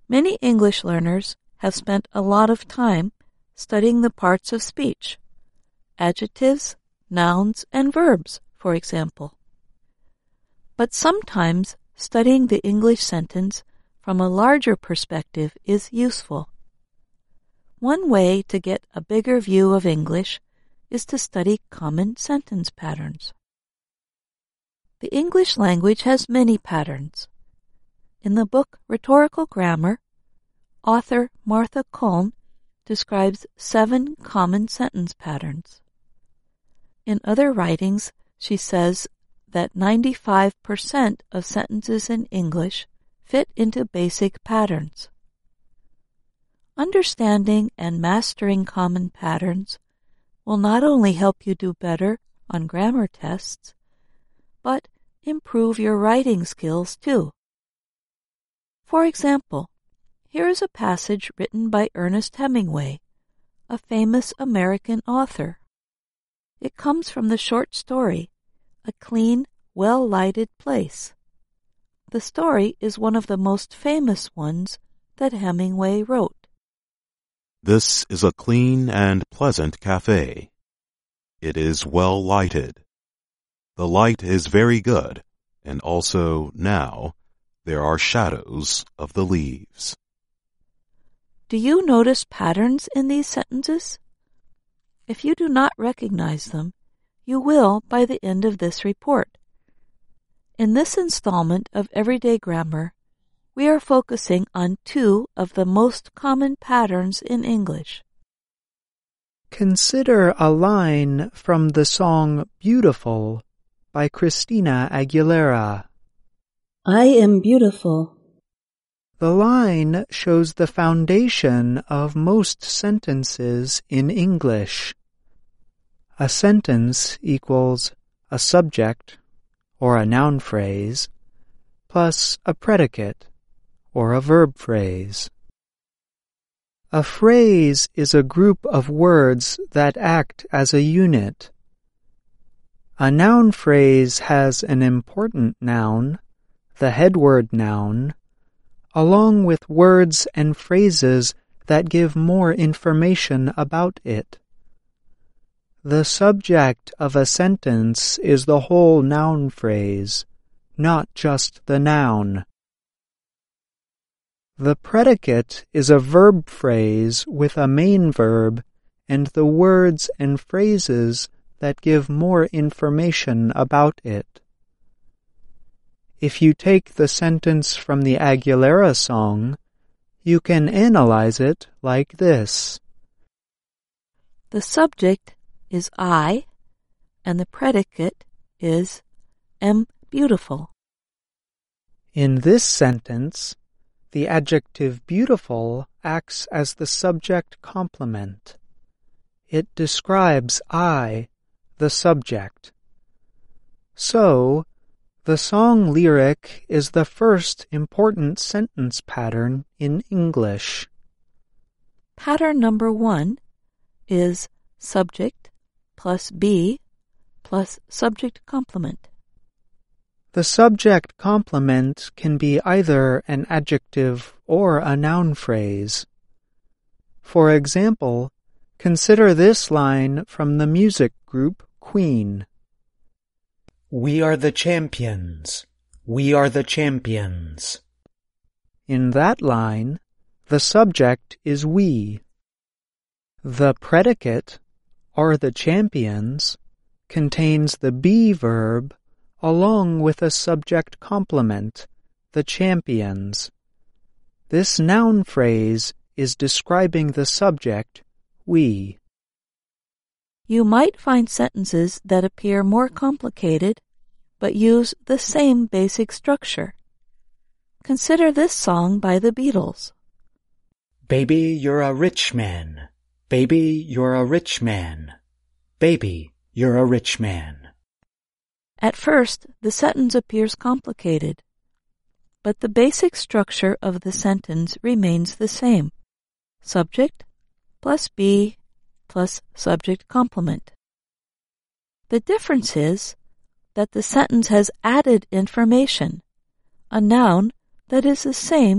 Many English learners have spent a lot of time studying the parts of speech, adjectives, nouns, and verbs, for example. But sometimes studying the English sentence from a larger perspective is useful. One way to get a bigger view of English is to study common sentence patterns. The English language has many patterns. In the book Rhetorical Grammar, author Martha Culn describes 7 common sentence patterns. In other writings, she says that 95% of sentences in English fit into basic patterns. Understanding and mastering common patterns will not only help you do better on grammar tests, but improve your writing skills too. For example, here is a passage written by Ernest Hemingway, a famous American author. It comes from the short story, A Clean, Well-Lighted Place. The story is one of the most famous ones that Hemingway wrote. This is a clean and pleasant cafe. It is well lighted. The light is very good, and also now there are shadows of the leaves. Do you notice patterns in these sentences? If you do not recognize them, you will by the end of this report. In this installment of Everyday Grammar, we are focusing on 2 of the most common patterns in English. Consider a line from the song Beautiful by Christina Aguilera. I am beautiful. The line shows the foundation of most sentences in English. A sentence equals a subject, or a noun phrase, plus a predicate, or a verb phrase. A phrase is a group of words that act as a unit. A noun phrase has an important noun, the headword noun, along with words and phrases that give more information about it. The subject of a sentence is the whole noun phrase, not just the noun. The predicate is a verb phrase with a main verb and the words and phrases that give more information about it. If you take the sentence from the Aguilera song, you can analyze it like this. The subject is I, and the predicate is am beautiful. In this sentence, the adjective beautiful acts as the subject complement. It describes I, the subject. So, the song lyric is the first important sentence pattern in English. Pattern number 1 is subject plus be plus subject complement. The subject complement can be either an adjective or a noun phrase. For example, consider this line from the music group Queen. We are the champions. We are the champions. In that line, the subject is we. The predicate, are the champions, contains the be verb along with a subject complement, the champions. This noun phrase is describing the subject, we. You might find sentences that appear more complicated, but use the same basic structure. Consider this song by the Beatles. Baby, you're a rich man. Baby, you're a rich man. Baby, you're a rich man. At first, the sentence appears complicated, but the basic structure of the sentence remains the same. Subject plus be plus subject complement. The difference is that the sentence has added information, a noun that is the same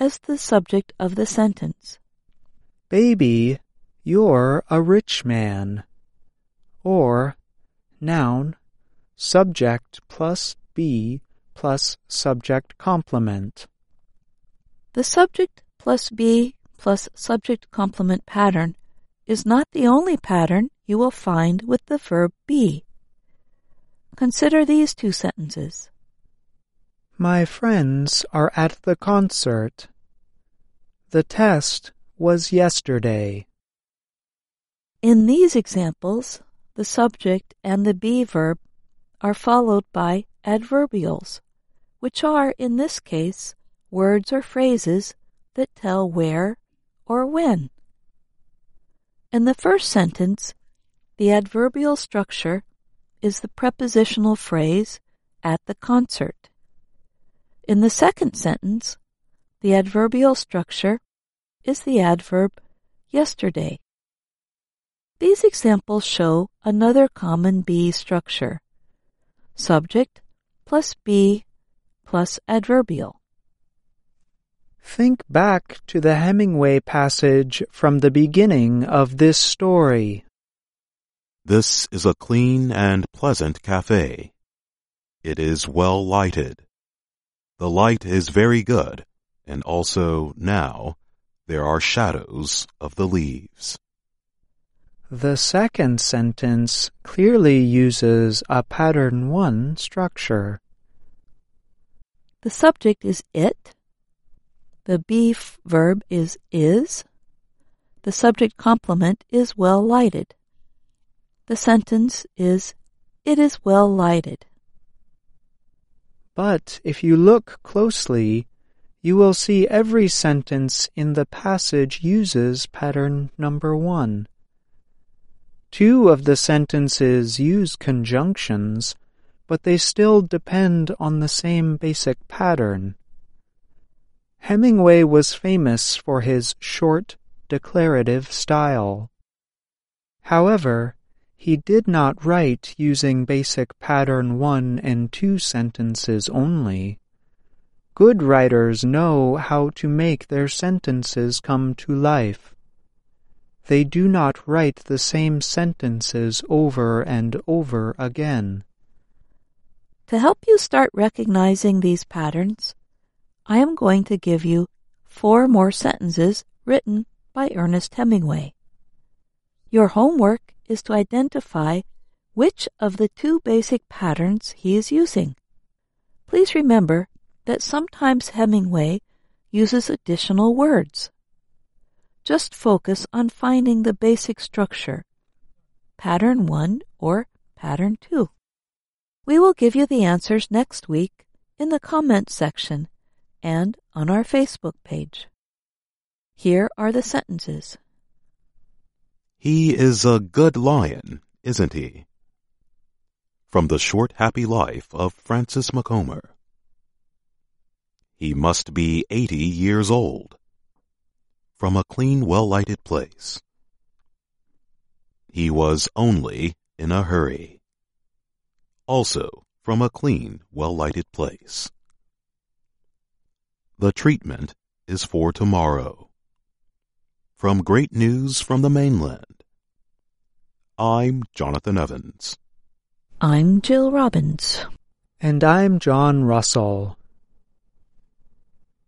as the subject of the sentence. Baby, you're a rich man. Or, noun, subject plus be plus subject complement. The subject plus be plus subject complement pattern is not the only pattern you will find with the verb be. Consider these two sentences. My friends are at the concert. The test was yesterday. In these examples, the subject and the be verb are followed by adverbials, which are, in this case, words or phrases that tell where or when. In the first sentence, the adverbial structure is the prepositional phrase at the concert. In the second sentence, the adverbial structure is the adverb yesterday. These examples show another common be structure: subject plus be plus adverbial. Think back to the Hemingway passage from the beginning of this story. This is a clean and pleasant cafe. It is well lighted. The light is very good, and also now there are shadows of the leaves. The second sentence clearly uses a pattern 1 structure. The subject is it. The be verb is. The subject complement is well lighted. The sentence is, it is well lighted. But if you look closely, you will see every sentence in the passage uses pattern number 1. 2 of the sentences use conjunctions, but they still depend on the same basic pattern. Hemingway was famous for his short, declarative style. However, he did not write using basic pattern 1 and 2 sentences only. Good writers know how to make their sentences come to life. They do not write the same sentences over and over again. To help you start recognizing these patterns, I am going to give you 4 more sentences written by Ernest Hemingway. Your homework is to identify which of the 2 basic patterns he is using. Please remember that sometimes Hemingway uses additional words. Just focus on finding the basic structure, pattern 1 or pattern 2. We will give you the answers next week in the comments section and on our Facebook page. Here are the sentences. He is a good lion, isn't he? From The Short Happy Life of Francis Macomber. He must be 80 years old. From A Clean, Well-Lighted Place. He was only in a hurry. Also from A Clean, Well-Lighted Place. The treatment is for tomorrow. From Great News from the Mainland. I'm Jonathan Evans. I'm Jill Robbins. And I'm John Russell.